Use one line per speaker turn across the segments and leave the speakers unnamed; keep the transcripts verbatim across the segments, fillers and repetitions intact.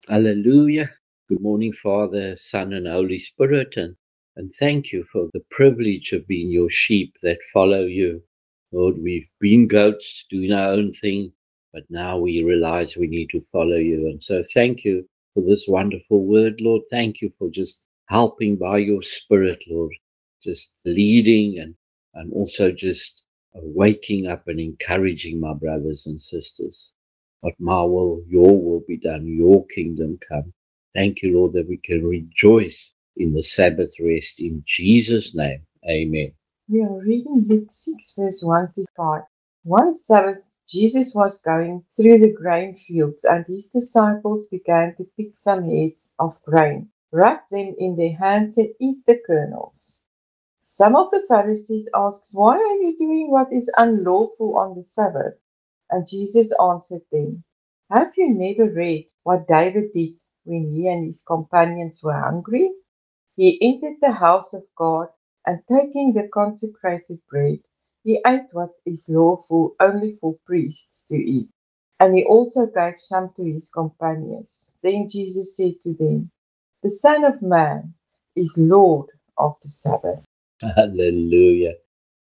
Hallelujah. Good morning, Father, Son, and Holy Spirit. And, and thank you for the privilege of being your sheep that follow you. Lord, we've been goats doing our own thing, but now we realize we need to follow you. And so thank you for this wonderful word, Lord. Thank you for just helping by your Spirit, Lord, just leading and, and also just waking up and encouraging my brothers and sisters. But my will, your will be done, your kingdom come. Thank you, Lord, that we can rejoice in the Sabbath rest in Jesus' name. Amen.
We are reading Luke six, verse one to five. One Sabbath, Jesus was going through the grain fields, and his disciples began to pick some heads of grain, rub them in their hands, and eat the kernels. Some of the Pharisees asked, "Why are you doing what is unlawful on the Sabbath?" And Jesus answered them, "Have you never read what David did when he and his companions were hungry? He entered the house of God, and taking the consecrated bread, he ate what is lawful only for priests to eat. And he also gave some to his companions. Then Jesus said to them, The Son of Man is Lord of the Sabbath."
Hallelujah.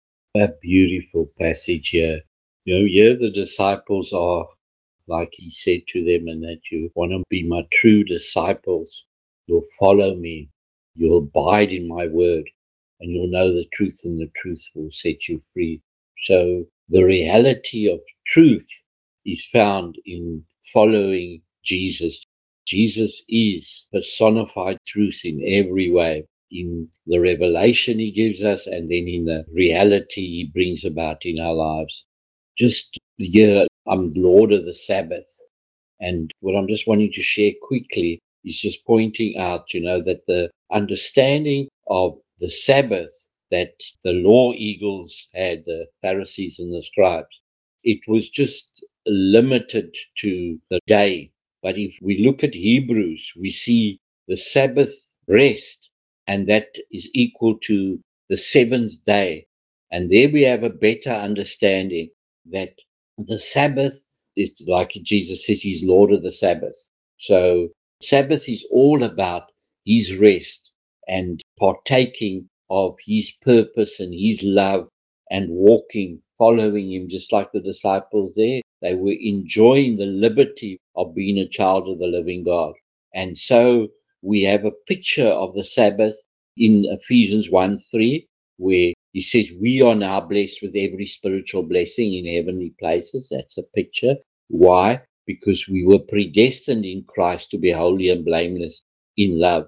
A beautiful passage here. You know, here the disciples are, like he said to them, and that you want to be my true disciples. You'll follow me. You'll abide in my word, and you'll know the truth, and the truth will set you free. So the reality of truth is found in following Jesus. Jesus is personified truth in every way, in the revelation he gives us, and then in the reality he brings about in our lives. Just here, I'm Lord of the Sabbath. And what I'm just wanting to share quickly is just pointing out, you know, that the understanding of the Sabbath that the law eagles had, the Pharisees and the scribes, it was just limited to the day. But if we look at Hebrews, we see the Sabbath rest, and that is equal to the seventh day. And there we have a better understanding that the Sabbath, it's like Jesus says, he's Lord of the Sabbath. So Sabbath is all about his rest and partaking of his purpose and his love and walking, following him, just like the disciples there. They were enjoying the liberty of being a child of the living God. And so we have a picture of the Sabbath in Ephesians one three, where he says we are now blessed with every spiritual blessing in heavenly places. That's a picture. Why? Because we were predestined in Christ to be holy and blameless in love.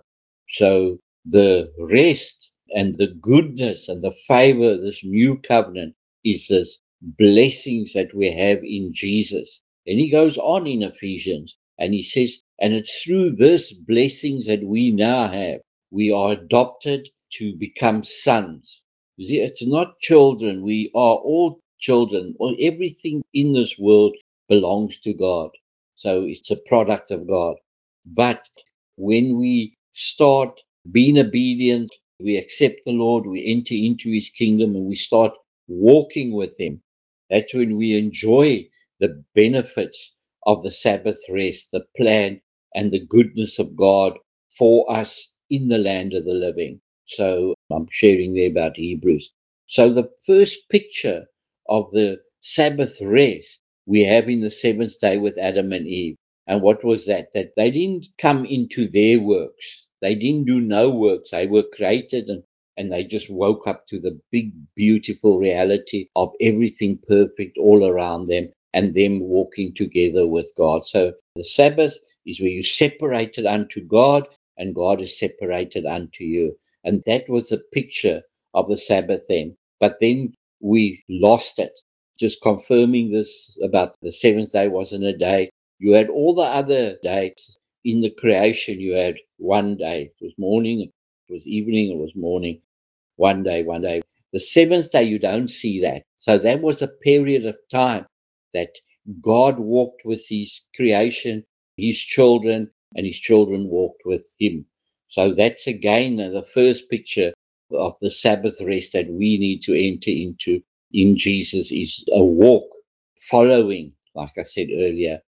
So the rest and the goodness and the favor of this new covenant is this blessings that we have in Jesus. And he goes on in Ephesians and he says, and it's through this blessings that we now have, we are adopted to become sons. You see, it's not children. We are all children. Or everything in this world belongs to God. So it's a product of God. But when we start being obedient, we accept the Lord, we enter into his kingdom, and we start walking with him. That's when we enjoy the benefits of the Sabbath rest, the plan and the goodness of God for us in the land of the living. So I'm sharing there about Hebrews. So the first picture of the Sabbath rest we have in the seventh day with Adam and Eve. And what was that? That they didn't come into their works. They didn't do no works. They were created and, and they just woke up to the big, beautiful reality of everything perfect all around them and them walking together with God. So the Sabbath is where you separated unto God and God is separated unto you. And that was the picture of the Sabbath then. But then we lost it. Just confirming this about the seventh day wasn't a day. You had all the other days in the creation. You had one day. It was morning, it was evening, it was morning. One day, one day. The seventh day, you don't see that. So that was a period of time that God walked with his creation, his children, and his children walked with him. So that's again the first picture of the Sabbath rest that we need to enter into in Jesus is a walk, following, like I said earlier,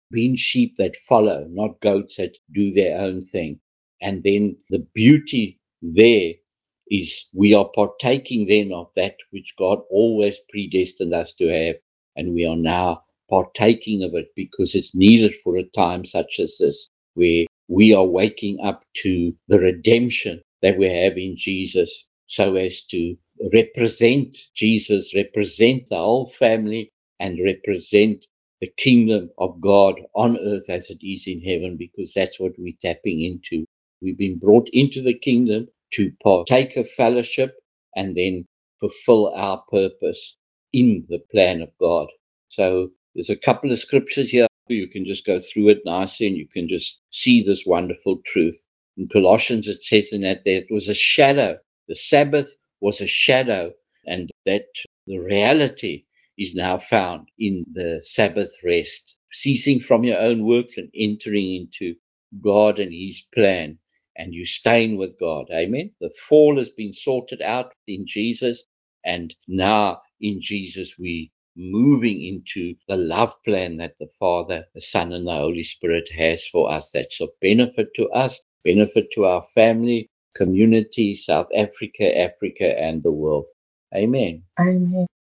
being sheep that follow, not goats that do their own thing. And then the beauty there is we are partaking then of that which God always predestined us to have, and we are now partaking of it because it's needed for a time such as this, where we are waking up to the redemption that we have in Jesus, so as to represent Jesus, represent the whole family, and represent the kingdom of God on earth as it is in heaven, because that's what we're tapping into. We've been brought into the kingdom to partake of fellowship and then fulfill our purpose in the plan of God. So there's a couple of scriptures here. You can just go through it nicely and you can just see this wonderful truth. In Colossians, it says in that there it was a shadow. The Sabbath was a shadow, and that the reality is now found in the Sabbath rest, ceasing from your own works and entering into God and His plan, and you staying with God. Amen. The fall has been sorted out in Jesus, and now in Jesus we moving into the love plan that the Father, the Son, and the Holy Spirit has for us. That's of benefit to us, benefit to our family, community, South Africa, Africa, and the world. Amen.
Amen.